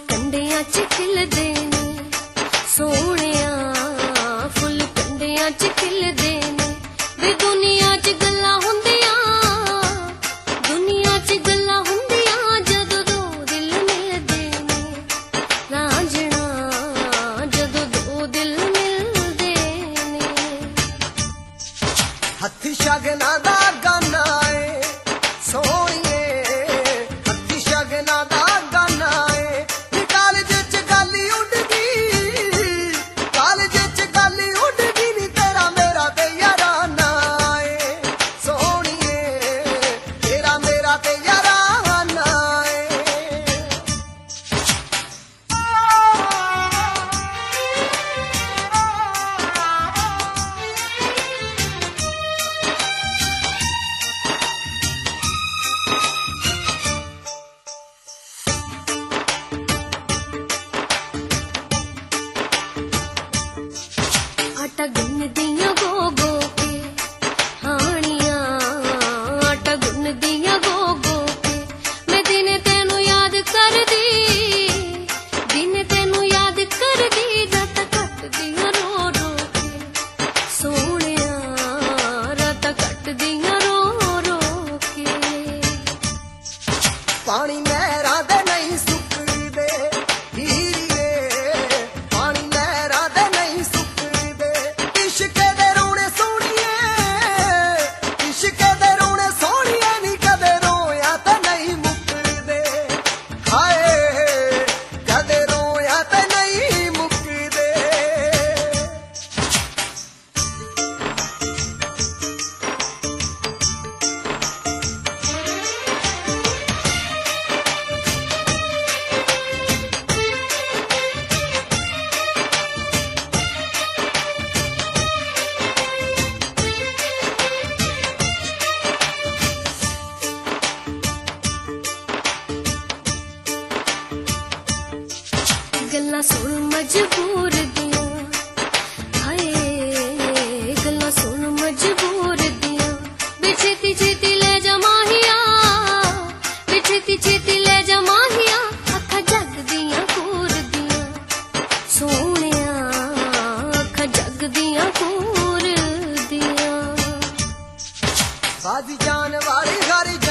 कंडियां च खिलदे ने सोहणिया, फुल कंडियां च खिलदे ने वे दुनिया च गल्लां हुंदियां, दुनिया च गल्लां हुंदियां जदों दो दिल मिलदे ने रांझणा, जदों दो दिल मिलदे ने। हत्थी शगना दा गाना है सोहणिए, हत्थी शगना दा गाना है कालज च गल उड़ गई, कालज च गल उड़ गई नी तेरा मेरा ते याराना है सोहणिए, तेरा मेरा ते याराना है। आटा गुनदियां गो गो के हानियां, आटा गुनदियां गो गो के मैं दिन तेनू याद करदी, दिन तेनू याद करदी रात कटदियां रो रो के सोहणिया, रात कटदियां रो रो के। पानी नहरा दे नहीं सुकदे हीरे, पानी नहरा दे नहीं सुकदे इश्क दे रोने सोहणिए, इश्क दे रोने सोहणिए नी कदे रोया ते नहीं मुकदे, हाय कदे रोया ते नहीं मुकदे। गल्लां सुन मजबूर दियां, हाय गल्लां सुन मजबूर दियां वे छेती छेती ले जा माहिया, वे छेती छेती ले जा माहिया अखां जग दियां कूर दियां सोहणिया, अखां जग दियां कूर दियां। बाजी जान वाली घर